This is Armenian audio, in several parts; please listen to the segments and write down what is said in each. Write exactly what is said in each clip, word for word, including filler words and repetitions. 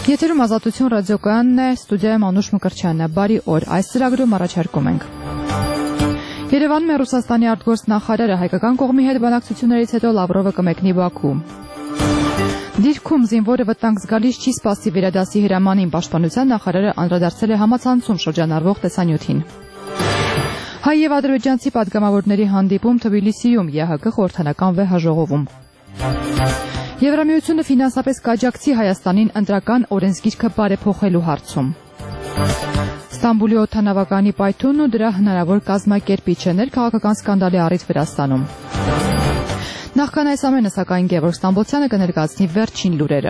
Եթերում Ազատություն ռադիոկայանն է, ստուդիայում Անուշ Մկրտչյանն է, բարի օր, այս ծրագրում առաջարկում ենք։ Երևանում է Ռուսաստանի արտգործնախարարը, հայկական կողմի հետ բանակցություններից հետո Լավրովը կմեկնի Բաքու։ Դիրքում զինվորը վտանգ զգալից չի սպասի վերադասի հրամանին, պաշտպանության նախարարը անդրադարձել է համացանցում շրջանառվող տեսանյութին։ Հայ եւ ադրբեջանցի պատգամավորների հանդիպում Թբիլիսիում, ԵՀԿ խորհրդանական վեհաժողովում։ Եվրամիությունը ֆինանսապես կաջակցի Հայաստանին ընտրական օրենսգիրքը բարեփոխելու հարցում։ Ստամբուլի օդանավականի պայթյունն ու դրա հնարավոր կազմակերպիչը, ներքաղաքական սկանդալի առիթ Վրաստանում։ Նախքան այս ամենը, սակայն, Գևորգ Ստամբոլցյանը կներկայացնի վերջին լուրերը։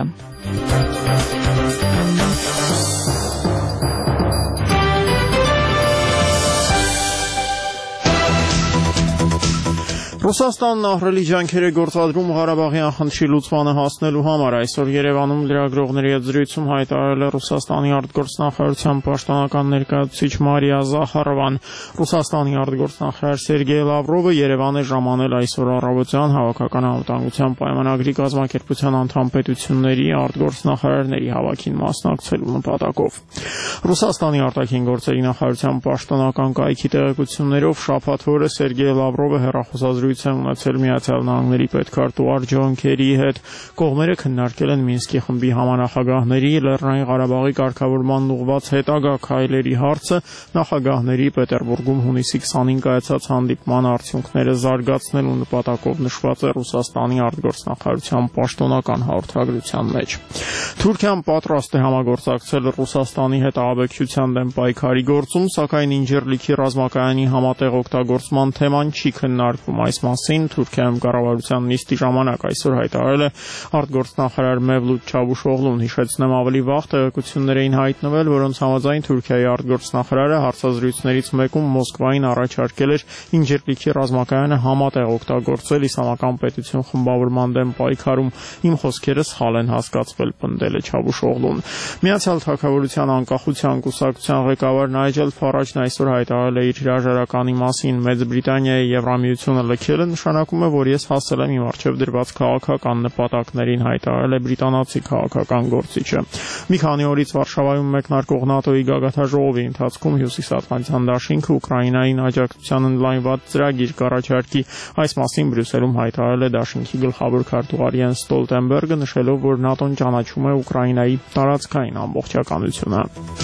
Ռուսաստանն ահռելի ջանքեր է գործադրում Ղարաբաղյան խնդրի լուծմանը հասնելու համար։ Այսօր Երևանում լրագրողների հետ զրույցում հայտարարել է Ռուսաստանի արտգործնախարարության պաշտոնական ներկայացուցիչ Մարիա Զախարովան։ Ռուսաստանի արտգործնախարար Սերգեյ Լավրովը Երևան է ժամանել այսօր առավոտյան Հավաքական անվտանգության պայմանագրի կազմակերպության անդամ պետությունների արտգործնախարարների հավաքին մասնակցելու նպատակով։ Ռուսաստանի արտաքին գործերի նախարարության պաշտոնական կայքի տեղեկություններով շաբաթ օրը Սերգեյ Լավրովը հեռախոսազրույց ունեցել Միացյալ Նահանգների պետքարտուղար Ջոն Քերիի հետ։ Կողմերը քննարկել են Մինսկի խմբի համանախագահների Լեռնային Ղարաբաղի կարգավորման ուղղված հետագա քայլերի հարցը, նախագահների Պետերբուրգում հունիսի քսանին կայացած հանդիպման արդյունքները զարգացնելու նպատակով նշված է Ռուսաստանի արտգործնախարարության պաշտոնական հաղորդագրության մեջ։ Թուրքիան պատրաստ է համագործակցել Ռուսաստանի հետ ահաբեկչության դեմ պայքարի գործում, սակայն Ինջերլիքի ռազմակայանի համատեղ օգտագործման թեման չի քննարկվում։ Այս մասին Թուրքիայում կառավարության նիստի ժամանակ այսօր հայտարարել է արտգործնախարար Մևլութ Չավուշօղլուն։ Հիշեցնեմ, ավելի վաղ տեղեկություններ էին հայտնվել, որոնց համաձայն Թուրքիայի արտգործնախարարը հարցազրույցներից մեկում Մոսկվային առաջարկել էր Ինջերլիքի ռազմակայանը համատեղ օգտագործել իսլամական պետություն խմբավորման դեմ պայքարում։ Իմ խոսքերը սխալ են հասկացվել, պնդել է Չավուշօղլուն։ Միացյալ Թագավորության անկախության կուսակցության ղեկավար Նայջել Ֆարաջն այսօր հայտարարել է իր հրաժարականի մասին։ Մեծ Բրիտանիայի Եվրամիությունը լքելը նշանակում է, որ ես հասել եմ իմ առջև դրված քաղաքական նպատակներին, հայտարարել է բրիտանացի քաղաքական գործիչը։ Մի քանի օրից Վարշավայում մեկնարկող ՆԱՏՕ-ի գագաթնաժողովի ընթացքում Հյուսիսատլանտյան դաշինքը Ուկրաինային աջակցության ընդլայնված ծրագիր կառաջարկի։ Այս մասին Բրյուսելում հայտարարել է դաշինքի գլխավոր քարտուղար Յենս Ստոլտենբերգը, նշելով, որ ՆԱՏՕ-ն ճանաչում է Ուկրաինայի տարածքային ամբողջականությունը։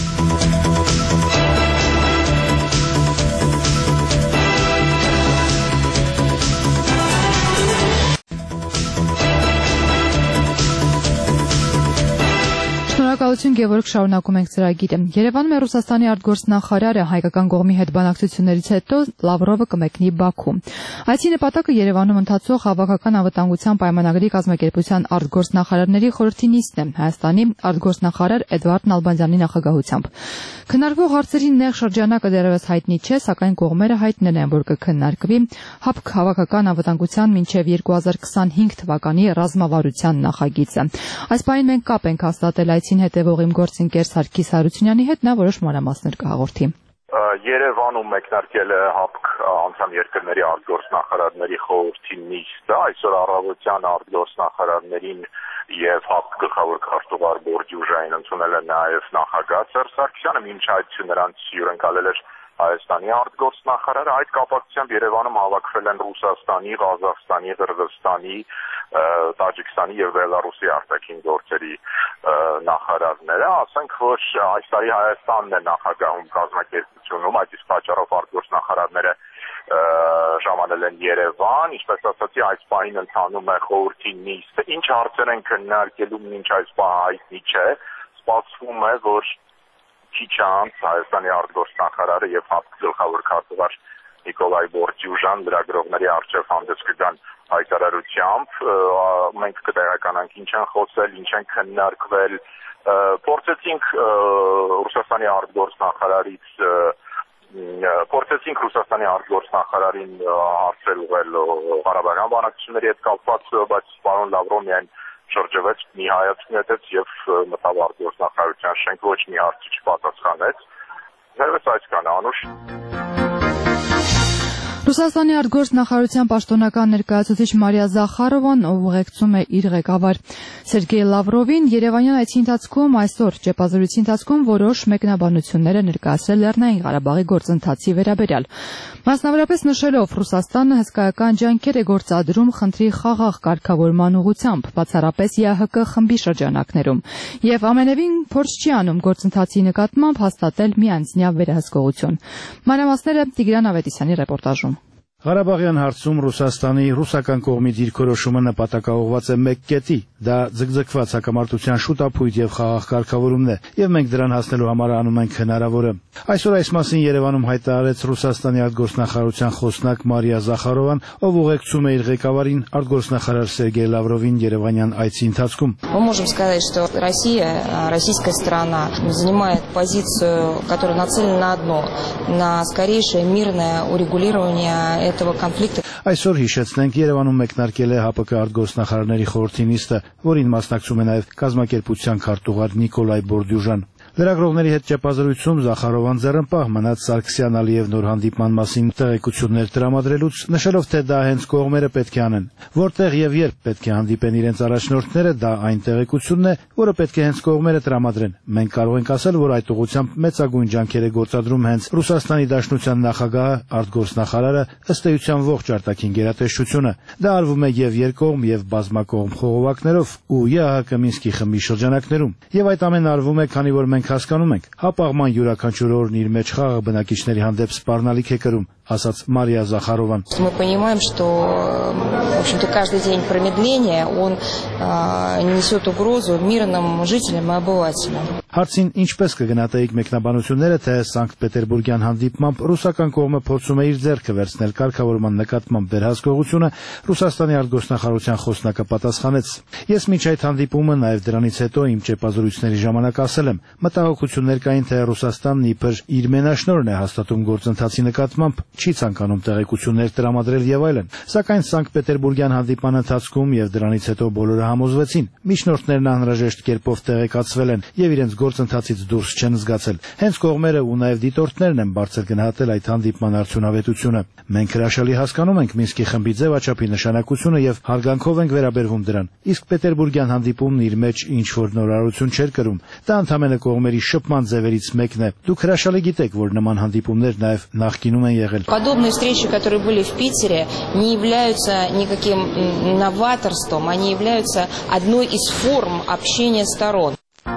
Շնորհակալություն, Գևորգ, շարունակում ենք ծրագիրը։ Երևանում է Ռուսաստանի արտգործնախարարը, հայկական կողմի հետ բանակցություններից հետո Լավրովը կմեկնի Բաքու։ Այսի նպատակը Երևանում ընթացող Հավաքական անվտանգության պայմանագրի կազմակերպության արտգործնախարարների խորհրդի նիստն է, Հայաստանի արտգործնախարար Էդվարդ Նալբանդյանի նախագահությամբ։ Քննարկվող հարցերի նեղ շրջանակը դեռևս հայտնի չէ, սակայն կողմերը հայտնել են, որ կքննարկվի ՀԱՊԿ Հավաքական անվտանգության մինչև երկու հազար քսանհինգ թվականի ռազմավարության նախագիծը։ Այս պահին մենք կապ ենք հաստատել այցին հետևող իմ գործընկեր Սարգիս Հարությունյանի հետ, նա որոշ մանրամասներ կհաղորդի։ Երևանում մեկնարկել է ՀԱՊԿ անդամ երկրների արտգործնախարարների խորհրդի նիստը, այսօր առավոտյան արտգործնախարարներին եւ ՀԱՊԿ գլխավոր քարտուղար Բորդյուժային ընդունել է նաեւ նախագահ Սերժ Սարգսյանը, մինչ այդ նրանց հյուրընկալել էր Հայաստանի արտգործնախարարը։ Այդ կապակցությամբ Երևանում հավաքվել են Ռուսաստանի, Ղազախստանի, Ղրղզստանի, Տաջիկստանի եւ Բելարուսի արտաքին գործերի նախարարները, ասենք, որ այս տարի Հայաստանն է նախագահում կազմակերպությունում, այդ իսկ պատճառով արտգործնախարարները ժամանել են Երևան, ինչպես ասացի, այս պահին ընթանում է խորհրդի նիստը, ինչ հարցեր են քննարկելու, մինչ այս պահը հայտնի չէ, սպասվում է, որ քիչ անց Հայաստանի արտգործնախարարը եւ ՀԱՊԿ գլխավոր քարտուղար Նիկոլայ Բորդյուժան լրագրողների առջև հանդես կգան հայտարարությամբ, մենք կտեղեկանանք ինչ են խոսել, ինչ են քննարկվել, փորձեցինք Ռուսաստանի արտգործնախարարից փորձեցինք Ռուսաստանի արտգործնախարարին հարցեր ուղղել Ղարաբաղյան բանակցությունների հետ կապված, բայց պարոն Լավրովը միայն շրջվեց, մի հայացք նետեց եւ մտավ արտգործնախարարության շենք, ոչ մի հարց չպատասխանեց։ Դեռևս այսքանը, Անուշ։ Ռուսաստանի արտգործնախարարության պաշտոնական ներկայացուցիչ Մարիա Զախարովան, ով ուղեկցում է իր ղեկավար Սերգեյ Լավրովին, Երևանյան այցի ընթացքում այսօր ճեպազրույցի ընթացքում որոշ մեկնաբանություններ է ներկայացրել Լեռնային Ղարաբաղի գործընթացի վերաբերյալ։ Մասնավորապես նշելով Ռուսաստանը հսկայական ջանքեր է գործադրում խնդրի խաղաղ կարգավորման ուղղությամբ, բացառապես ԵԱՀԿ խմբի շրջանակներում, եւ ամենևին փորձ չի անում գործընթացի նկատմամբ հաստատել միանձնյա վերահսկողություն։ Մանրամասները Տիգրան Ավետիսյանի ռեպորտաժում։ Ղարաբաղյան հարցում Ռուսաստանի ռուսական կողմի դիրքորոշումը նպատակաուղղված է մեկ կետի, դա ձգձգված հակամարտության շուտապույտ եւ խաղաղ կարգավորումն է, եւ մենք դրան հասնելու համար անում ենք հնարավորը։ Այսօր այս մասին Երևանում հայտարարեց Ռուսաստանի արտգործնախարարության խոսնակ Մարիա Զախարովան, ով ուղեկցում է իր ղեկավարին արտգործնախարար Սերգեյ Լավրովին Երևանյան այցի ընթացքում։ Мы можем сказать, что Россия, российская сторона занимает позицию, которая нацелена на одно, на скорейшее мирное урегулирование этого конфликта. Այսօր հիշեցնենք Երևանում մեկնարկել է ՀԱՊԿ արտգործնախարարների խորհրդի նիստը, որին մասնակցում է նաև կազմակերպության քարտուղար Նիկոլայ Բորդյուժան։ Լրագրողների հետ ճեպազրույցում Զախարովան ձեռնպահ մնաց Սարգսյան-Ալիև նոր հանդիպման մասին տեղեկություններ տրամադրելուց, նշելով, թե դա հենց կողմերը պետք է անեն։ Որտեղ եւ երբ պետք է հանդիպեն իրենց առաջնորդները, դա այն տեղեկությունն է, որը պետք է հենց կողմերը տրամադրեն։ Մենք կարող ենք ասել, որ այդ ուղղությամբ մեծագույն ջանքեր է գործադրում հենց Ռուսաստանի Դաշնության նախագահը, արտգործնախարարը, ըստ էության ողջ արտաքին գերատեսչությունը։ Դա արվում է եւ երկկողմ եւ բազմակողմ խողովակներով ու ԵԱՀԿ Մինսկի խմբի շրջանակներում։ Եվ այդ ամենը արվում է, քանի որ մենք հասկանում ենք, հապաղման յուրաքանչյուր օրն իր մեջ խաղաղ բնակիչների հանդեպ սպառնալիք է կրում, ասաց Մարիա Զախարովան։ Мы понимаем, что, в общем-то, каждый день промедления он несет угрозу мирным жителям и обывателям. Հարցին ինչպես կգնահատեիք մեկնաբանությունները, թե Սանկտ Պետերբուրգյան հանդիպմամբ ռուսական կողմը փորձում է իր ձեռքը վերցնել կարգավորման նկատմամբ վերահսկողությունը, Ռուսաստանի արտգործնախարարության խոսնակը պատասխանեց. Ես մինչ այդ հանդիպումը, նաև դրանից հետո իմ ճեպազրույցների ժամանակ ասել եմ, մտահոգություններ կային, թե Ռուսաստանն իբր իր մենաշնորհն է հաստատում գործընթացի նկատմամբ, չի ցանկանում տեղեկություններ տրամադրել եւ այլն։ Սակայն Սանկտ Պետերբուրգյան հանդիպման ընթացքում եւ դրանից հետո բոլորը համոզվեցին, միջնորդներն անհրաժեշտ կերպով տեղեկացվել են եւ իրենց գործընթացից դուրս չեն զգացել։ Հենց կողմերը ու նաև դիտորդներն են բարձր գնահատել այդ հանդիպման արդյունավետությունը։ Մենք հրաշալի հասկանում ենք Մինսկի խմբի ձևաչափի նշանակությունը եւ հարգանքով ենք վերաբերվում դրան։ Իսկ Պետերբուրգյան հանդիպումն իր մեջ ինչ որ նորարարություն չէր կրում։ Դա ընդհանրապես կողմերի շփման ձևերից մեկն է։ Դուք հրաշալի գիտեք, որ նման հանդիպումներ նաև նախկինում են եղել։ Подобные встречи, которые были в Питере, не являются никаким новаторством, они являются одной из форм общения сторон.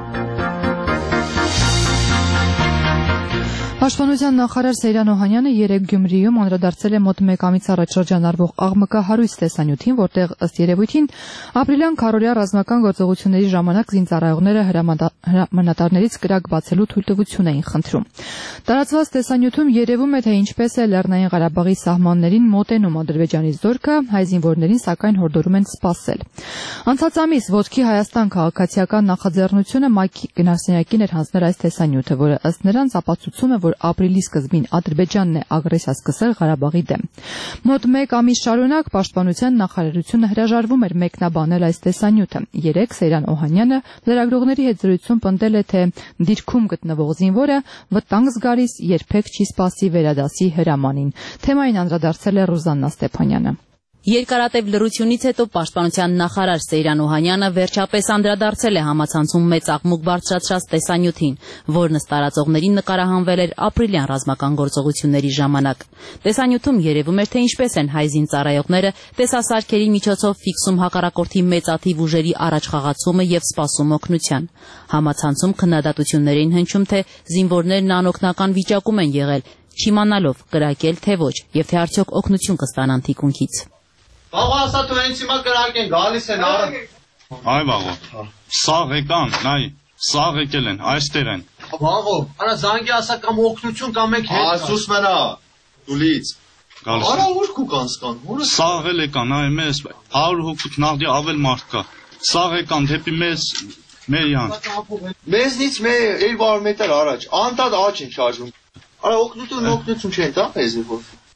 Պաշտպանության նախարար Սեյրան Օհանյանը երեկ Գյումրիում անդրադարձել է մոտ մեկ ամիս առաջ շրջանառվող աղմկահարույց տեսանյութին, որտեղ ըստ երևույթին ապրիլյան քարորյա ռազմական գործողությունների ժամանակ զինծառայողները հրամանատարներից կրակ բացելու թույլտվություն էին խնդրում։ Տարածված տեսանյութում երևում է, թե ինչպես է Լեռնային Ղարաբաղի սահմաններին մոտենում Ադրբեջանի զորքը, հայ զինվորներին սակայն հորդորում են սպասել։ Անցած ամիս ոտքի Հայաստան քաղաքացիական նախաձեռնությունը ՄԱԿ-ի գնասենյակին էր հանձնել այս տեսանյութը, որը ըստ նրանց ապացուցում է, որ ապրիլի սկզբին Ադրբեջանն է ագրեսիա սկսել Ղարաբաղի դեմ։ Մոտ մեկ ամիս շարունակ Պաշտպանության նախարարությունը հրաժարվում էր մեկնաբանել այս տեսանյութը։ Երեկ Սեյրան Օհանյանը լրագրողների հետ զրույցում պնդել է, թե դիրքում գտնվող զինվորը վտանգ զգալիս երբեք չի սպասի վերադասի հրամանին։ Թեմային անդրադարձել է Ռուզաննա Ստեփանյանը։ Երկարատև լռությունից հետո Պաշտպանության նախարար Սեյրան Օհանյանը վերջապես անդրադարձել է համացանցում մեծ աղմուկ բարձրացրած տեսանյութին, որն ըստ տարածողներին նկարահանվել էր ապրիլյան ռազմական գործողությունների ժամանակ։ Տեսանյութում երևում էր, թե ինչպես են հայ զինծառայողները տեսասարքերի միջոցով ֆիքսում հակառակորդի մեծաթիվ ուժերի առաջխաղացումը եւ սպասում օգնության։ Համացանցում քննադատություններ էին հնչում, թե զինվորներն անօգնական վիճակում են եղել, չիմանալով կրակել թե ոչ, եւ թե արդյոք օգնություն կստանան թիկունքից։ Բաղո ասա դու հենց հիմա կրակ են գալիս են արա։ Այ բաղո։ Սաղ եկան, նայ, սաղ եկել են, այստեղ են։ Բաղո, արա զանգի ասա կամ օգնություն կամ մենք հետ։ Ասուս մնա, դուլից։ Գալիս։ Արա ուր կու կանցկան, որը սաղ էլ եկան, այ մեզ հարյուր հոգուց նաղդի ավել մարդ կա։ Սաղ եկան դեպի մեզ մեր յան։ Մեզնից մեր երկու հարյուր մետր առաջ, անդադ աճ են շարժվում։ Արա օգնություն, օգնություն չեն տա մեզ որ։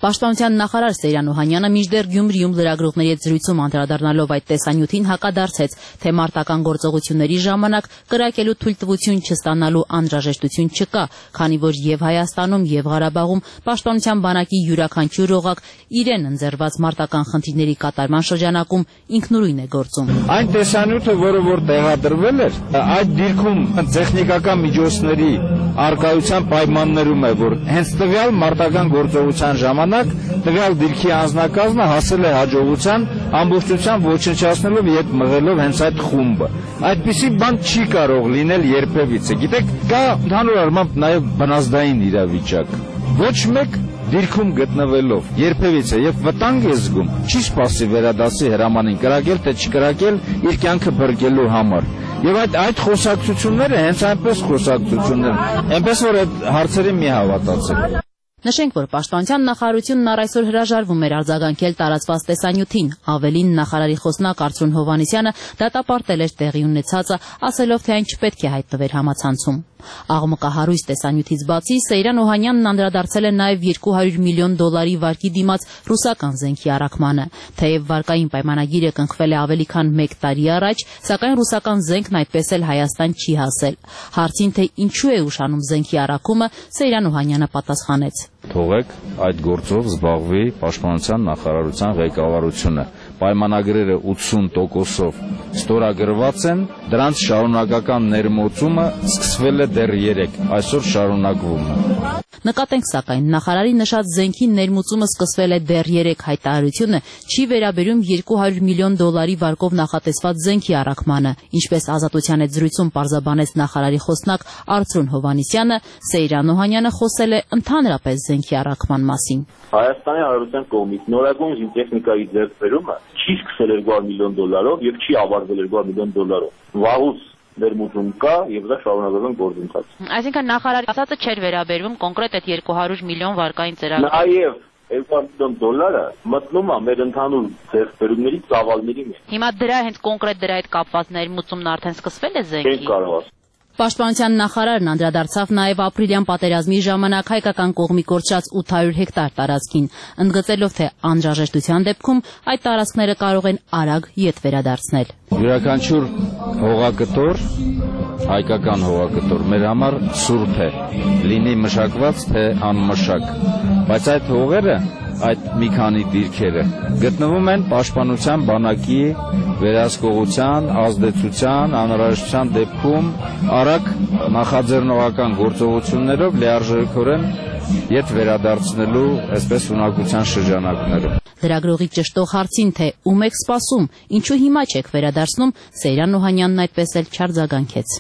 Պաշտպանության նախարար Սեյրան Օհանյանը մինչդեռ Գյումրիում լրագրողների հետ զրույցում անդրադառնալով այդ տեսանյութին հակադարձեց, թե մարտական գործողությունների ժամանակ կրակելու թույլտվություն չստանալու անհրաժեշտություն չկա, քանի որ եւ Հայաստանում եւ Ղարաբաղում պաշտպանության բանակի յուրաքանչյուր օղակ իրեն ընձեռված մարտական խնդիրների կատարման շրջանակում ինքնուրույն է գործում։ Այն տեսանյութը, որը որ տեղադրվել էր, այդ դիրքում տեխնիկական միջոցների արկայության պայմաններում է, որ հենց տվյալ մարտական գործողության ժամանակ տվյալ դիրքի անձնակազմը հասել է հաջողության ամբողջությամբ ոչնչացնելով եւ մղելով հենց այդ խումբը։ Այդպիսի բան չի կարող լինել երբևիցե։ Գիտեք, կա ընդհանուր առմամբ նաեւ բնազդային իրավիճակ։ Ոչ մեկ դիրքում գտնվելով երբևիցե եւ վտանգ է զգում, չի սպասի վերադասի հրամանին կրակել թե չկրակել իր կյանքը բրգելու համար։ Եվ այդ այդ խոսակցությունները հենց այնպես խոսակցություններ են։ Այնպես որ այդ հարցերին մի հավատացեք։ Նշենք, որ Պաշտպանության նախարարությունն առ այսօր հրաժարվում էր արձագանքել տարածված տեսանյութին, ավելին նախարարի խոսնակ Արծրուն Հովհաննիսյանը դատապարտել էր տեղի ունեցածը, ասելով, թե այն չպետք է հայտնվեր համացանցում։ Աղմկահարույց տեսանյութից բացի Սեյրան Օհանյանն անդրադարձել է նաև երկու հարյուր միլիոն դոլարի վարկի դիմաց ռուսական զենքի առաքմանը։ Թեև վարկային պայմանագիրը կնքվել է ավելի քան մեկ տարի առաջ, սակայն ռուսական զենքն այդպես էլ Հայաստան չի հասել։ Հարցին, թե ինչու է ուշանում զենքի առաքումը, Սեյրան Օհանյանը պատասխանեց. Թողեք այդ գործով զբաղվի Պաշտպանության նախարարության ղեկավարությունը։ Պայմանագրերը ութսուն տոկոսով ստորագրված են, դրանց շարունակական ներմուծումը սկսվել է դեռ երեկ, այսօր շարունակվում է։ Նկատենք, սակայն, նախարարի նշած զենքի ներմուծումը սկսվել է դեռ երեկ հայտարարությունը չի վերաբերում երկու հարյուր միլիոն դոլարի վարկով նախատեսված զենքի առաքմանը, ինչպես Ազատության հետ զրույցում պարզաբանեց նախարարի խոսնակ Արծրուն Հովհաննիսյանը, Սեյրան Օհանյանը խոսել է ընդհանրապես զենքի առաքման մասին։ Հայաստանի Հանրապետության կողմից նորագույն զինտեխնիկայի ձեռքբերումը չի սկսել երկու հարյուր միլիոն դոլարով եւ չի ավարտվել երկու հարյուր միլիոն դոլարով։ Վաղուց ներմուծում կա եւ դա շարունակական գործընթաց։ Այսինքն նախարարի ասածը չէր վերաբերվում կոնկրետ այդ երկու հարյուր միլիոն վարկային ծրագրին։ Նաեւ երկու հարյուր միլիոն դոլարը մտնում է մեր ընդհանուր ձեռքբերումների ծավալների մեջ։ Հիմա դրա հենց կոնկրետ դրա հետ կապված ներմուծումն արդեն սկսվել է զենքի։ Չեն կարող։ Պաշտպանության նախարարն անդրադարձավ նաև ապրիլյան պատերազմի ժամանակ հայկական կողմի կորցրած ութ հարյուր հեկտար տարածքին, ընդգծելով, թե անհրաժեշտության դեպքում այդ տարածքները կարող են արագ ետ վերադարձնել։ Յուրաքանչյուր հողակտոր, հայկական հողակտոր մեր համար սուրբ է, լինի մշակված թե անմշակ, բայց այդ հողերը, այդ մի քանի դիրքերը գտնվում են Պաշտպանության բանակի վերահսկողության, ազդեցության, անհրաժեշտության դեպքում արագ նախաձեռնողական գործողություններով լիարժեքորեն ետ վերադարձնելու այսպես ունակության շրջանակներում։ Լրագրողի ճշտող հարցին, թե ում եք սպասում, ինչու հիմա չեք վերադարձնում, Սեյրան Օհանյանն այդպես էլ չարձագանքեց։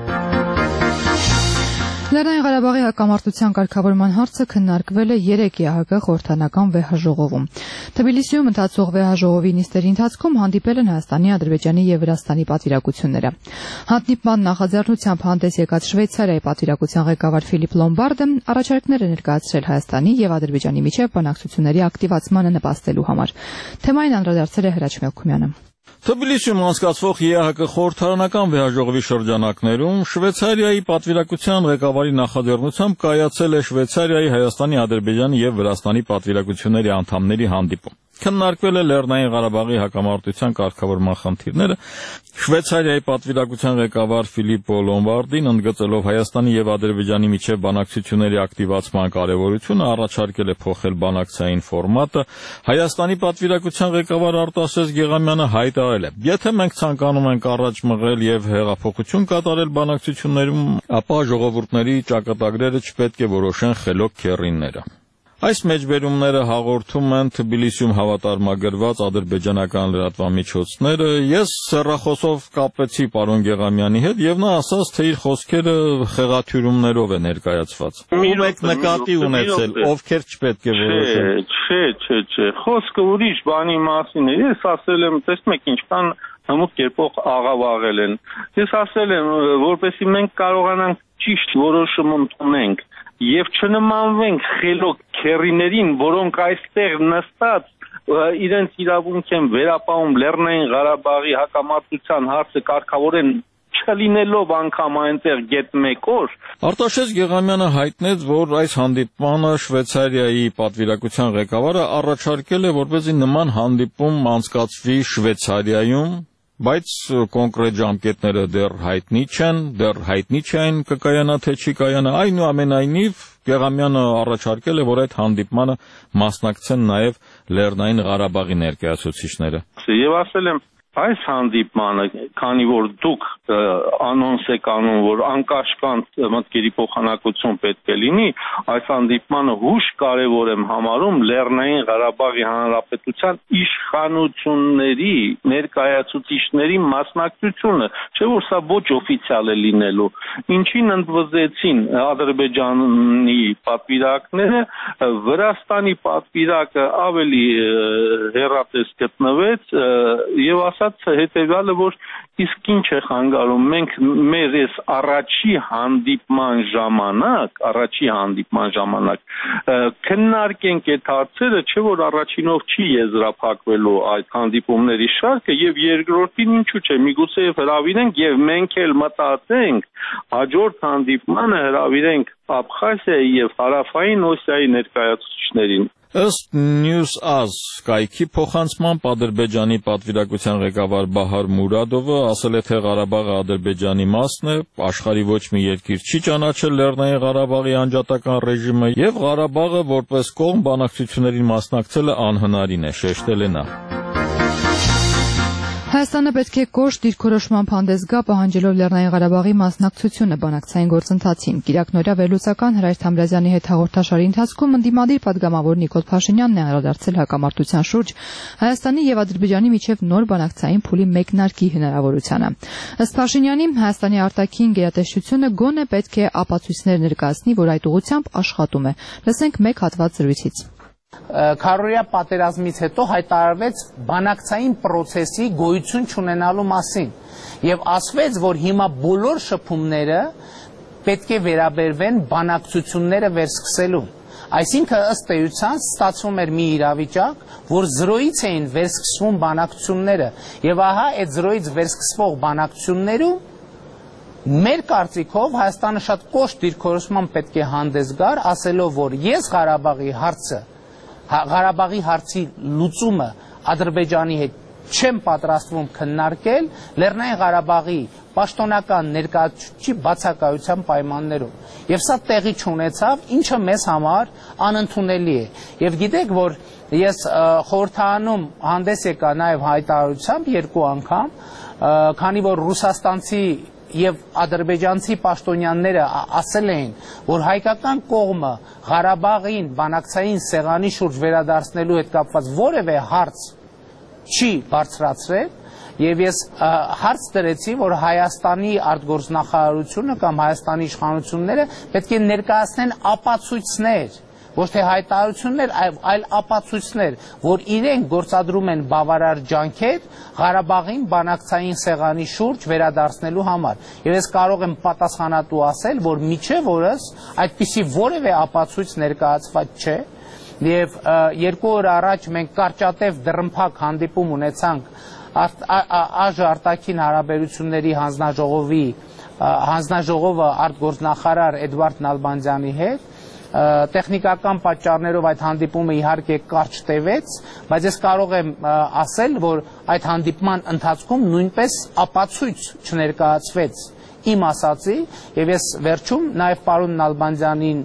Լեռնային Ղարաբաղի հակամարտության կարգավորման հարցը քննարկվել է երեկ ԵԱՀԿ խորհրդանական վեհաժողովում։ Թբիլիսիում ընթացող վեհաժողովի նիստերի ընթացքում հանդիպել են Հայաստանի, Ադրբեջանի եւ Վրաստանի պատվիրակությունները։ Հանդիպման նախաձեռնությամբ հանդես եկած Շվեյցարիայի պատվիրակության ղեկավար Ֆիլիպ Լոմբարդը առաջարկներ է ներկայացրել Հայաստանի եւ Ադրբեջանի միջև բանակցությունների ակտիվացմանը նպաստելու համար։ Թեմային անդրադարձել է Հրաչ Մելքումյանը։ Թբիլիսիում անցկացվող ԵԱՀԿ խորհրդարանական վեհաժողովի շրջանակներում Շվեյցարիայի պատվիրակության ղեկավարի նախաձեռնությամբ կայացել է Շվեյցարիայի, Հայաստանի, Ադրբեջանի եւ Վրաստանի պատվիրակությունների անդամների հանդիպում։ Քննարկվել է Լեռնային Ղարաբաղի հակամարտության կարգավորման խնդիրները։ Շվեյցարիայի պատվիրակության ղեկավար Ֆիլիպո Լոմբարդին ընդգծելով Հայաստանի եւ Ադրբեջանի միջև բանակցությունների ակտիվացման կարեւորությունը առաջարկել է փոխել բանակցային ֆորմատը։ Հայաստանի պատվիրակության ղեկավար Արտաշես Գեղամյանը հայտարարել է. «Եթե մենք ցանկանում ենք առաջ մղել եւ հեղափոխություն կատարել բանակցություններում, ապա ժողովուրդների ճակատագրերը չպետք է որոշեն խելոք քեռիները»։ Այս մեջբերումները հաղորդում են Թբիլիսիում հավատարմագրված ադրբեջանական լրատվամիջոցները։ Ես հեռախոսով կապեցի պարոն Գեղամյանի հետ եւ նա ասաց, թե իր խոսքերը խեղաթյուրումներով է ներկայացված։ Ում եք նկատի ունեցել, ովքեր չպետք է որոշեն։ Չէ, չէ, չէ, խոսքը ուրիշ բանի մասին է։ Ես ասել եմ, տեսնում եք ինչքան հմուտ կերպով աղավաղել են։ Ես ասել եմ, որպեսզի մենք կարողանանք ճիշտ որոշում ընդունենք եւ չնմանվենք խելոք քեռիներին, որոնք այստեղ նստած իրենց իրավունք են վերապահում Լեռնային Ղարաբաղի հակամարտության հարցը կարգավորեն չլինելով անգամ այնտեղ գետ մեկ օր։ Արտաշես Գեղամյանը հայտնեց, որ այս հանդիպմանը Շվեյցարիայի պատվիրակության ղեկավարը առաջարկել է, որպեսզի նման հանդիպում անցկացվի Շվեյցարիայում, բայց կոնկրետ ժամկետները դեռ հայտնի չեն, դեռ հայտնի չեն կկայանա թե չի կայանա, այնուամենայնիվ Գեղամյանը առաջարկել է, որ այդ հանդիպմանը մասնակցեն նաև Լեռնային Ղարաբաղի ներկայացուցիչները։ Եվ ասել եմ, այս հանդիպմանը, քանի որ դուք անոնս եք անում, որ անկաշկանդ մտքերի փոխանակություն պետք է լինի, այս հանդիպմանը հուշ կարևոր եմ համարում Լեռնային Ղարաբաղի Հանրապետության իշխանությունների ներկայացուցիչների մասնակցությունը, չէ՞ որ սա ոչ օֆիցիալ է լինելու, ինչին ընդվզեցին Ադրբեջանի պատվիրակները, Վրաստանի պատվիրակը ավելի հեռատես գտնվեց եւ ասա հետևյալը, որ իսկ ինչ է խանգարում, մենք մեր այս առաջի հանդիպման ժամանակ, առաջի հանդիպման ժամանակ քննարկենք այդ հարցերը, չէ՞ որ առաջինով չի եզրափակվելու այդ հանդիպումների շարքը եւ երկրորդին ինչու՞ չէ, միգուցե եւ հրավիրենք եւ մենք էլ մտածենք հաջորդ հանդիպմանը հրավիրենք Աբխազիայի եւ Հարավային Օսիայի ներկայացուցիչներին։ Ըստ News.az կայքի փոխանցմամբ Ադրբեջանի պատվիրակության ղեկավար Բահար Մուրադովը ասել է, թե Ղարաբաղը Ադրբեջանի մասն է, աշխարհի ոչ մի երկիր չի ճանաչել Լեռնային Ղարաբաղի անջատական ռեժիմը եւ Ղարաբաղը որպես կողմ բանակցություններին մասնակցելը անհնարին է, շեշտել է նա։ Հայաստանը պետք է կոշտ դիրքորոշման հանդես գա, պահանջելով Լեռնային Ղարաբաղի մասնակցությունը բանակցային գործընթացին։ Կիրակնօրյա վերլուծական Հրայր Թամրազյանի հետ հաղորդաշարի ընթացքում ընդդիմադիր պատգամավոր Նիկոլ Փաշինյանն է անդրադարձել հակամարտության շուրջ Հայաստանի եւ Ադրբեջանի միջև նոր բանակցային փուլի մեկնարկի հնարավորությանը։ Ըստ Փաշինյանի, Հայաստանի արտաքին գերատեսչությունը գոնե պետք է ապացույցներ ներկայացնի, որ այդ ուղղությամբ աշխատում է։ Լսենք մեկ հատված զրույցից։ Քարորիա պատերազմից հետո հայտարարվեց բանակցային process-ի գոյություն չունենալու մասին եւ ասվեց, որ հիմա բոլոր շփումները պետք է վերաբերվեն բանակցությունները վերսկսելու։ Այսինքն ըստ էության ստացվում էր մի իրավիճակ, որ զրոյից էին վերսկսվում բանակցությունները եւ ահա այդ զրոյից վերսկսվող բանակցություններում մեր կարծիքով Հայաստանը շատ կոշտ դիրքորոշման պետք է հանդես գար, ասելով, որ ես Ղարաբաղի հարցը Ղարաբաղի հարցի լուծումը Ադրբեջանի հետ չեմ պատրաստվում քննարկել Լեռնային Ղարաբաղի պաշտոնական ներկայացուցիչի բացակայության պայմաններում։ Եվ սա տեղի չունեցավ, ինչը մեզ համար անընդունելի է։ Եվ գիտեք, որ ես խորհրդարանում հանդես եկա նաև հայտարարությամբ երկու անգամ, քանի որ ռուսաստանցի եւ ադրբեջանցի պաշտոնյաները ասել էին, որ հայկական կողմը Ղարաբաղին բանակցային սեղանի շուրջ վերադարձնելու հետ կապված որևէ հարց չի բարձրացրել, եւ ես հարց դրեցի, որ Հայաստանի արտգործնախարարությունը կամ Հայաստանի իշխանությունները պետք է ներկայացնեն ապացույցներ, ոչ թե հայտարարություններ, այլ ապացույցներ, որ իրենք գործադրում են բավարար ջանքեր Ղարաբաղին բանակցային սեղանի շուրջ վերադարձնելու համար։ Եվ ես կարող եմ պատասխանատու ասել, որ միջև օրս այդպիսի որևէ ապացույց ներկայացված չէ, եւ երկու օր առաջ մենք կարճատև դռնփակ հանդիպում ունեցանք ԱԺ արտաքին հարաբերությունների հանձնաժողովի հանձնաժողովը արտգործնախարար Էդվարդ Նալբանդյանի հետ, տեխնիկական պատճառներով այդ հանդիպումը իհարկե կարճ տևեց, բայց ես կարող եմ ասել, որ այդ հանդիպման ընթացքում նույնպես ապացույց չներկայացվեց իմ ասացի, եւ ես վերջում նաեւ պարոն Նալբանդյանին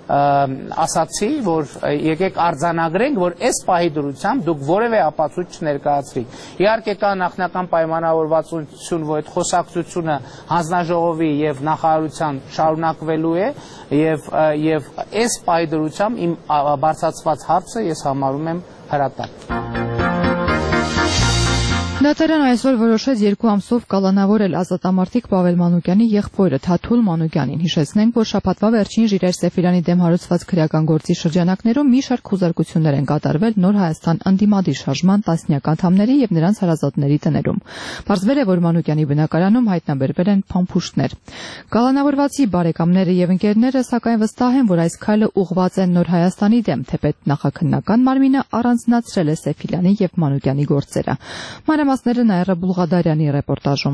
ասացի, որ եկեք արձանագրենք, որ այս պահի դրությամբ դուք որևէ ապացույց չներկայացրիք։ Իհարկե կա նախնական պայմանավորվածություն, որ այդ խոսակցությունը հանձնաժողովի եւ նախարարության շարունակվելու է եւ եւ այս պահի դրությամբ իմ բարձրացված հարցը ես համարում եմ հրատապ։ Դատարանը այսօր որոշեց երկու ամսով կալանավորել ազատամարտիկ Պավել Մանուկյանի եղբորը Թաթուլ Մանուկյանին։ Հիշեցնենք, որ շաբաթվա վերջին Ժիրայր Սեֆիրյանի դեմ հարուցված քրեական գործի շրջանակներում մի շարք խուզարկություններ են կատարվել Նոր Հայաստան ընդդիմադիր շարժման տասնյակ անդամների եւ նրանց հարազատների տներում։ Պարզվել է, որ Մանուկյանի բնակարանում հայտնաբերվել են փամփուշտներ։ Կալանավորվածի բարեկամները եւ ընկերները սակայն վստահ են, որ այս քայլը ուղղված է Նոր Հայաստանի դեմ, թեպետ նախաքննական մարմինը առանձնացրել է Սեֆիրյանի եւ Մանուկյանի գործերը։ Մանրամասները Նաիրա Բուլղադարյանի ռեպորտաժում։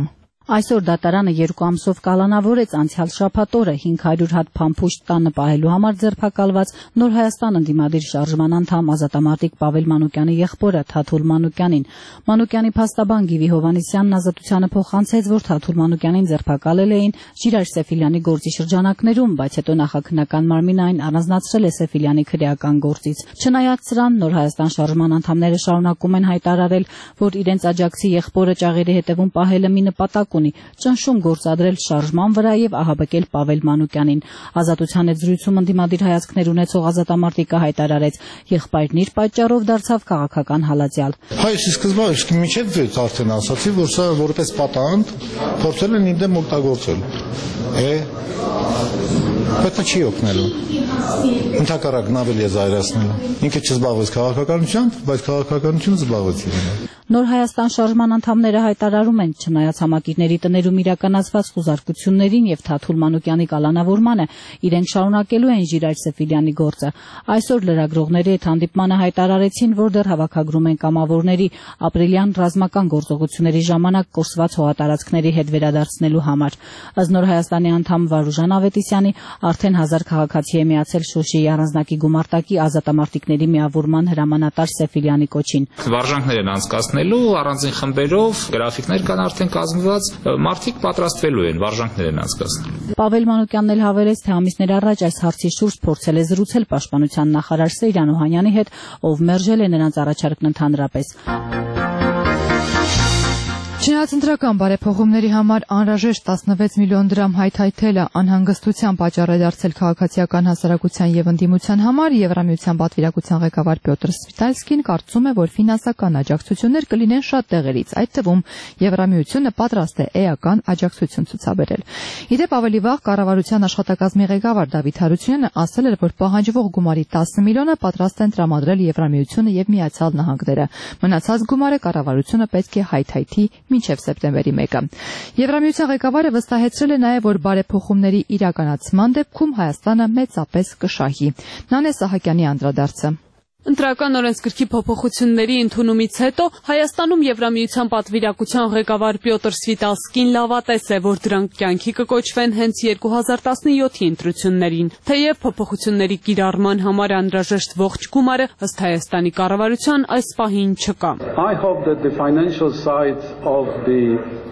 Այսօր դատարանը երկու ամսով կալանավորեց անցյալ շաբաթ օրը հինգ հարյուր հատ փամփուշտ տանը պահելու համար ձերբակալված Նոր Հայաստան ընդդիմադիր շարժման անդամ ազատամարտիկ Պավել Մանուկյանի եղբորը Թաթուլ Մանուկյանին։ Մանուկյանի փաստաբան Գիվի Հովհաննիսյանն ազատությանը փոխանցեց, որ Թաթուլ Մանուկյանին ձերբակալել էին Ժիրայր Սեֆիլյանի գործի շրջանակներում, բայց հետո նախաքննական մարմինը այն առանձնացրել է Սեֆիլյանի քրեական գործից։ Չնայած սրան, Նոր Հայաստան շարժման անդամները շարունակում են հայտարարել, որ իրենց աջակցի եղբորը ճաղերի հետևում պահելը մի նպատակ ունի՝ ճնշում գործադրել շարժման վրա եւ ահաբեկել Պավել Մանուկյանին։ Ազատության հետ զրույցում ընդդիմադիր հայացքներ ունեցող ազատամարտիկը հայտարարեց, եղբայրն իր պատճառով դարձավ քաղաքական հալածյալ։ Այս սկզբում իսկ միջև վեց արդեն ասացի, որ սա որպես պատանդ փորձել են իմ դեմ օգտագործել։ Է Պետք չի օգնելու։ Ընդհակառակն ավելի է զայրացնելու։ Ինքը չզբաղվեց քաղաքականությամբ, բայց քաղաքականությունը զբաղվեց իրեն։ Նոր Հայաստան շարժման անդամները հայտարարում են, չնայած համակիրների տներում իրականացված խուզարկություններին եւ Թաթուլ Մանուկյանի կալանավորմանը, իրենք շարունակելու են Ժիրայր Սեֆիլյանի գործը։ Այսօր լրագրողների հետ հանդիպմանը հայտարարեցին, որ դեռ հավաքագրում են կամավորների ապրիլյան ռազմական գործողությունների ժամանակ կորսված հողատարածքների հետ վերադարձնելու համար։ Ըստ Նոր Հայաստանի անդամ Վարուժան Ավետիսյանի, արդեն հազար քաղաքացի է միացել Շուշիի առանձնակի գումարտակի ազատամարտիկների միավորման հրամանատար Սեֆիլյանի կոչին։ Վարժանքներ են անցկացնելու առանձին խմբերով, գրաֆիկներ կան արդեն կազմված, մարդիկ պատրաստվելու են, վարժանքներ են անցկացնելու։ Պավել Մանուկյանն էլ հավելեց, թե ամիսներ առաջ այս հարցի շուրջ փորձել է զրուցել պաշտպանության նախարար Սեյրան Օհանյանի հետ, ով մերժել է նրանց առաջարկն ընդհանրապես։ Չնայած ընտրական բարեփոխումների համար անհրաժեշտ տասնվեց միլիոն դրամ հայթայթելը անհանգստության պատճառ է դարձել քաղաքացիական հասարակության եւ ընդդիմության համար, Եվրամիության պատվիրակության ղեկավար Պյոտր Սվիտալսկին կարծում է, որ ֆինանսական աջակցություններ կլինեն շատ տեղերից, այդ թվում Եվրամիությունը պատրաստ է էական աջակցություն ցուցաբերել։ Իդեպ ավելի վաղ կառավարության աշխատակազմի ղեկավար Դավիթ Հարությունյանը ասել էր, որ պահանջվող գումարի տասը միլիոնը պատրաստ են տրամադրել Եվրամիությունը եւ Միացյալ Նահանգները։ Մնացած գումարը կառավարությունը պետք է հայթայթի մինչև սեպտեմբերի մեկը։ Եվրամիության ղեկավարը վստահեցրել է նաև, որ բարեփոխումների իրականացման դեպքում Հայաստանը մեծապես կշահի։ Նանե Սահակյանի անդրադարձը։ Ընտրական օրենսգրքի փոփոխությունների ընդունումից հետո Հայաստանում Եվրամիության պատվիրակության ղեկավար Պյոտր Սվիտալսկին լավատես է, որ դրանք կյանքի կկոչվեն հենց երկու հազար տասնյոթի ընտրություններին։ Թեև փոփոխությունների կիրառման համար անհրաժեշտ ողջ գումարը ըստ Հայաստանի կառավարության այս պահին չկա։ I hope that the financial side of the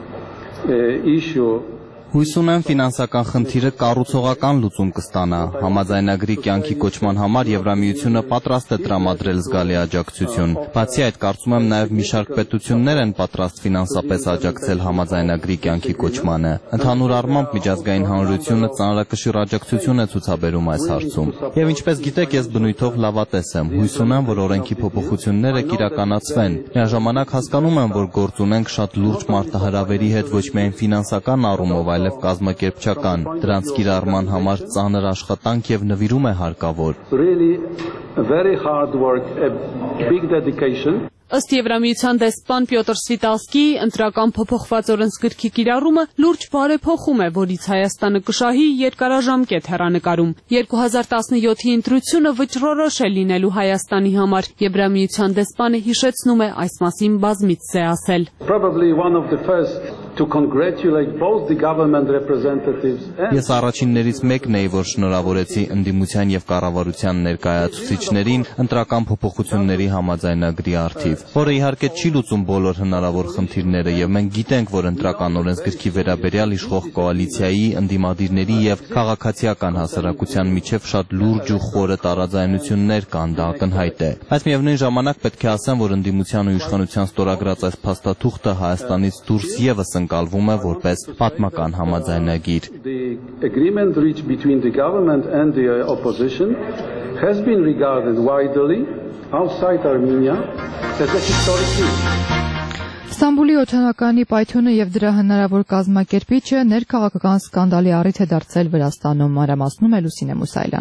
uh, issue Հույս ունեմ ֆինանսական խնդիրը կառուցողական լուծում կստանա։ Համաձայնագրի կյանքի կոչման համար Եվրամիությունը պատրաստ է տրամադրել զգալի աջակցություն։ Բացի այդ, կարծում եմ նաև մի շարք պետություններ են պատրաստ ֆինանսապես աջակցել համաձայնագրի կյանքի կոչմանը։ Ընդհանուր առմամբ միջազգային հանրությունը ծանրակշիռ աջակցություն է ցուցաբերում այս հարցում։ Եվ ինչպես գիտեք, ես բնույթով լավատես եմ։ Հույս ունեմ, որ օրենքի փոփոխությունները կիրականացվեն։ Միաժամանակ հասկանում եմ, որ գործ ունենք շատ լուրջ մարտահրավերի հետ ոչ միայն ֆինանսական առումով, այլև կազմակերպչական, դրանց կիրառման համար ծանր աշխատանք եւ նվիրում է հարկավոր։ Really a very hard work, a big dedication. Ըստ Եվրամիության դեսպան Պյոտր Սվիտալսկիի ընտրական փոփոխված օրենսգրքի կիրառումը լուրջ բարեփոխում է, որից Հայաստանը կշահի երկարաժամկետ հեռանկարում։ երկու հազար տասնյոթի ընտրությունը վճռորոշ է լինելու Հայաստանի համար։ Եվրամիության դեսպանը հիշեցնում է այս մասին բազմիցս է ասել։ Probably one of the first to congratulate both the government representatives and Ես առաջիններից մեկն էի, որ շնորհավորեցի ընդդիմության եւ կառավարության ներկայացուցիչներին ընտրական փոփոխությունների համաձայնագրի առթիվ, որը իհարկե չի լուծում բոլոր հնարավոր խնդիրները եւ մենք գիտենք, որ ընտրական օրենսգրքի վերաբերյալ իշխող կոալիցիայի, ընդդիմադիրների եւ քաղաքացիական հասարակության միջև շատ լուրջ ու խորը տարաձայնություններ կան, դա ակնհայտ է։ Բայց միևնույն ժամանակ պետք է ասեմ, որ ընդդիմության ու իշխանության ստորագրած այս փաստաթուղթը Հայաստանից դուրս եւս ընկալվում է որպես պատմական համաձայնագիր։ The agreement reached between the government and the opposition has been regarded widely outside Armenia as a historic deal. Ստամբուլի օդանականի պայթյունը եւ դրա հնարավոր կազմակերպիչը ներքաղաքական սկանդալի առիթ է դարձել Վրաստանում, մանրամասնում է Լուսինե Մուսայելյանը։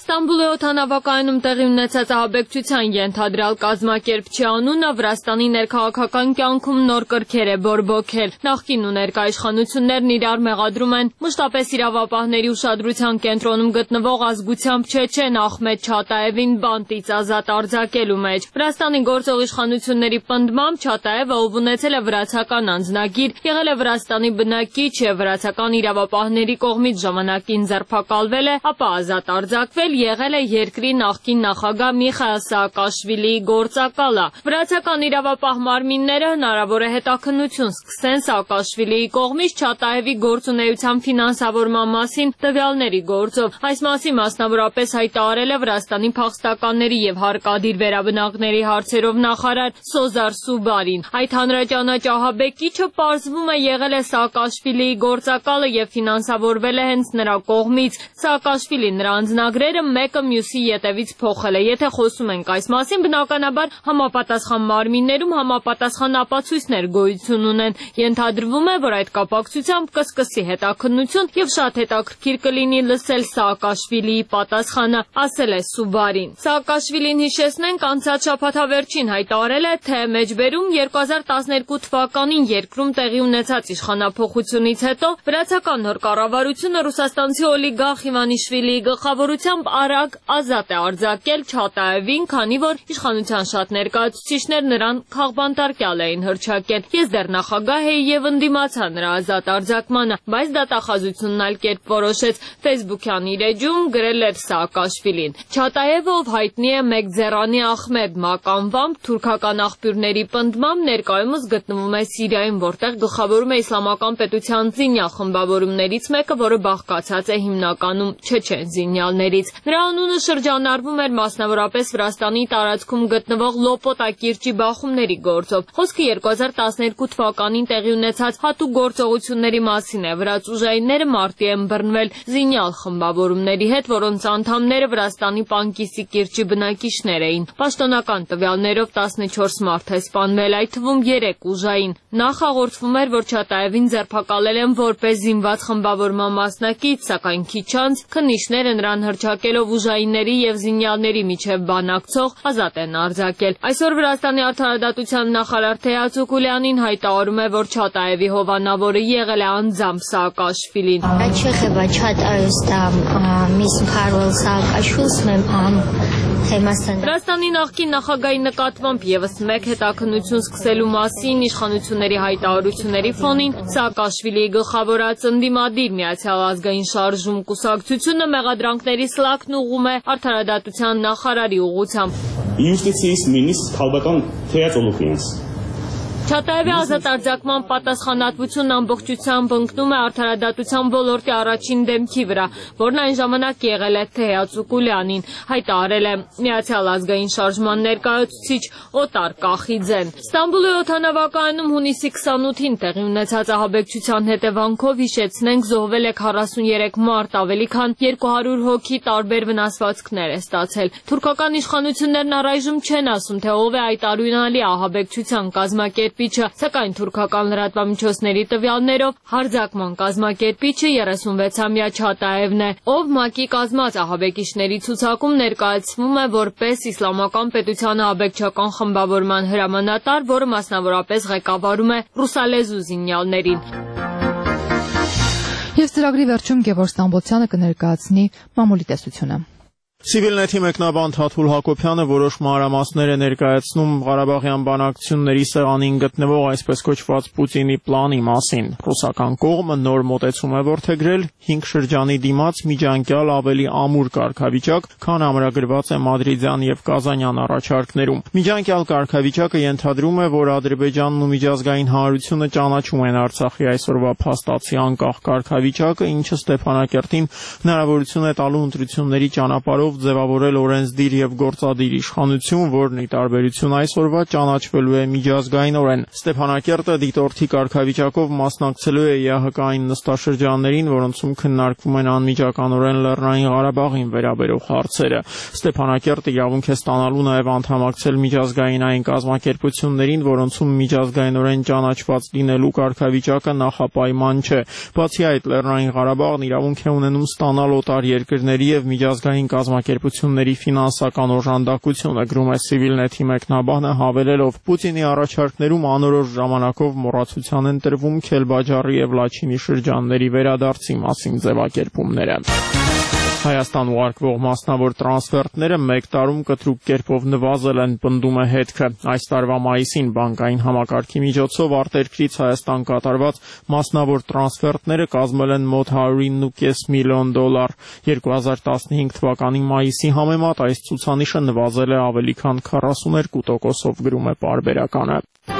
Ստամբուլի օդանավակայանում տեղի ունեցած ահաբեկչության ենթադրյալ կազմակերպչի անունը Վրաստանի ներքաղաքական կյանքում նոր կրքեր է բորբոքել։ Նախկին ու ներկա իշխանություններն իրար մեղադրում են մշտապես իրավապահների ուշադրության կենտրոնում գտնվող ազգությամբ չեչեն Ախմեդ Չատաևին բանտից ազատ արձակելու մեջ։ Վրաստանի գործող իշխանությունների պնդմամբ Չատաևը, ով ունեցել է վրացական անձնագիր, եղել է Վրաստանի բնակիչ եւ վրացական իրավապահների կողմից ժամանակին ձերբակալվել է, ապա ազատ արձակվել եղել է երկրի նախկին նախագահ Միխայիլ Սաակաշվիլիի գործակալը։ Վրացական իրավապահ մարմինները հնարավոր է հետաքննություն սկսեն Սաակաշվիլիի կողմից Չատաևի գործունեության ֆինանսավորման մասին տվյալների գործով։ Այս մասին մասնավորապես հայտարարել է Վրաստանի փախստականների եւ հարկադիր վերաբնակների հարցերով նախարար Սոզար Սուբարին։ Այդ հանրաճանաչ ահաբեկիչը պարզվում է եղել է Սաակաշվիլիի գործակալը եւ ֆինանսավորվել է հենց նրա կողմից։ Սաակաշվիլին նրա անձնագրերը մեկը մյուսի ետևից փոխել է։ Եթե խոսում ենք այս մասին, բնականաբար համապատասխան մարմիններում համապատասխան ապացույցներ գոյություն ունեն։ Ենթադրվում է, որ այդ կապակցությամբ կսկսի հետաքննություն եւ շատ հետաքրքիր կլինի լսել Սաակաշվիլիի պատասխանը, ասել է Սուբարին։ Սաակաշվիլին, հիշեցնենք, անցած շաբաթավերջին հայտարարել է, թե մեջբերում երկու հազար տասներկու թվականին երկրում տեղի ունեցած իշխանափոխությունից հետո վրացական նոր կառավարությունը ռուսաստանցի օլիգարխ Իվանիշվիլիի գլխավորությամբ արագ ազատ է արձակել Չատաևին, քանի որ իշխանության շատ ներկայացուցիչներ նրան քաղբանտարկյալ էին հռչակել։ Ես դեռ նախագահ էի եւ ընդդիմացա նրա ազատ արձակմանը, բայց դատախազությունն այլ կերպ որոշեց։ Facebook-յան իր էջում գրել էր Սաակաշվիլին։ Չատաևը, ով հայտնի է Մեկձերանի Ախմեդ մականվամբ, թուրքական աղբյուրների պնդմամբ ներկայումս գտնվում է Սիրիայում, որտեղ գլխավորում է իսլամական պետության զինյալ խմբավորումներից մեկը, որը բաղկացած է հիմնականում չեչեն զինյալներից։ Նրա անունը շրջանառվում էր մասնավորապես Վրաստանի տարածքում գտնվող Լոպոտա կիրճի բախումների գործով։ Խոսքը երկու հազար տասներկու թվականին տեղի ունեցած հատուկ գործողությունների մասին է։ Վրաց ուժայինները մարտի են բռնվել զինյալ խմբավորումների հետ, որոնց անդամները Վրաստանի Պանկիսի կիրճի բնակիչներ էին։ Պաշտոնական տվյալներով տասնչորս մարդ է սպանվել, այդ թվում երեք ուժային։ Նախ հաղորդվում էր, որ Չատաևին ձերբակալել են որպես զինված խմբավորման մասնակից, սակայն քիչ անց քննիչները նրան հռչակելով ուժայինների եւ զինյալների միջև բանակցող ազատ են արձակել։ Այսօր Վրաստանի արդարադատության նախարար Թեյաց Ուկուլյանին հայտարարում է, որ Չատաևի հովանավորը եղել է անձամբ Սաակաշվիլին։ Չեխեվա Չատաևս դամ միս Քարոլ Սաակաշվիլս մեմ Վրաստանի նախկին նախագահի նկատմամբ եւս մեկ հետաքննություն սկսելու մասին իշխանությունների հայտարարությունների ֆոնին Սաակաշվիլիի գլխավորած ընդդիմադիր Միացյալ ազգային շարժում կուսակցությունը մեղադրանքների սլաքն ուղղում է արդարադատության նախարարի ուղղությամբ։ Յուստիցիայից նույնիսկ քաղաքական Թեյաց Օլոֆյանց Չատաևի ազատ արձակման պատասխանատվությունն ամբողջությամբ ընկնում է արդարադատության ոլորտի առաջին դեմքի վրա, որն այն ժամանակ եղել է Թեյաց Ուկուլյանին, հայտարարել է Միացյալ ազգային շարժման ներկայացուցիչ Օտար Կախիձեն։ Ստամբուլի օդանավակայանում հունիսի քսանութին տեղի ունեցած ահաբեկչության հետևանքով, հիշեցնենք, զոհվել է քառասուներեք մարդ, ավելի քան երկու հարյուր հոգի տարբեր վնասվածքներ է ստացել։ Թուրքական իշխանություններն առայժմ չեն ասում, թե ով է այդ արյունալի ահաբեկչության կազմակերպիչը, սակայն թուրքական լրատվամիջոցների տվյալներով հարձակման կազմակերպիչը երեսունվեցամյա Չատաևն է, ով ՄԱԿ-ի կազմած ահաբեկիչների ցուցակում ներկայացվում է որպես իսլամական պետության ահաբեկչական խմբավորման հրամանատար, որը մասնավորապես ղեկավարում է ռուսալեզու զինյալներին։ Եվ ծրագրի վերջում Գևորգ Ստամբոլցյանը կներկայացնի մամուլի տեսությունը։ Civilnet-ի մեկնաբան Թաթուլ Հակոբյանը որոշ մանրամասներ է ներկայացնում Ղարաբաղյան բանակցությունների սեղանին գտնվող այսպես կոչված Պուտինի պլանի մասին։ Ռուսական կողմը նոր մոտեցում է որդեգրել հինգ շրջանի դիմաց միջանկյալ ավելի ամուր կարգավիճակ, քան ամրագրված է Մադրիդյան եւ Կազանյան առաջարկներում։ Միջանկյալ կարգավիճակը ենթադրում է, որ Ադրբեջանն ու միջազգային հանրությունը ճանաչում են Արցախի այսօրվա փաստացի անկախ կարգավիճակը, ինչը Ստեփանակերտին հնարավորություն է տալու ընտրությունների ճանապարհով ձևավորել օրենսդիր եւ գործադիր իշխանություն, որն ի տարբերություն այսօրվա ճանաչվելու է միջազգայինորեն։ Ստեփանակերտը դիտորդի կարգավիճակով մասնակցելու է ԵԱՀԿ-ային նստաշրջաններին, որոնցում քննարկվում են անմիջականորեն Լեռնային Ղարաբաղին վերաբերող հարցերը։ Ստեփանակերտը իրավունք է ստանալու նաեւ անդամակցել միջազգայինային կազմակերպություններին, որոնցում միջազգայինորեն ճանաչված լինելու կարգավիճակը նախապայման չէ։ Բացի այդ, Լեռնային Ղարաբաղն իրավունք է ունենում ստանալ օտար երկրների եւ միջազգային կազմակերպությունների կազմակերպությունների ֆինանսական օժանդակությունը, գրում է Civilnet-ի մեկնաբանը, հավելելով Պուտինի առաջարկներում անորոշ ժամանակով մոռացության են տրվում Քելբաջարի եւ Լաչինի շրջանների վերադարձի մասին ձևակերպումները։ Հայաստան ուղարկվող մասնավոր տրանսֆերտները մեկ տարում կտրուկ կերպով նվազել են, պնդում է հետքը։ Այս տարվա մայիսին բանկային համակարգի միջոցով արտերկրից Հայաստան կատարված մասնավոր տրանսֆերտները կազմել են մոտ հարյուր ինը կես միլիոն դոլար։ երկու հազար տասնհինգ թվականի մայիսի համեմատ այս ցուցանիշը նվազել է ավելի քան քառասուներկու տոկոսով, գրում է Պարբերականը։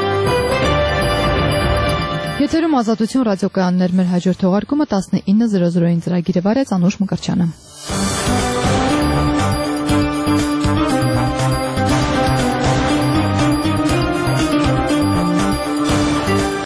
Եթերում Ազատություն ռադիոկայաններ, մեր հաջորդ թողարկումը տասնինը զրո զրոյին ծրագիրը վարեց Անուշ Մկրտչյանը։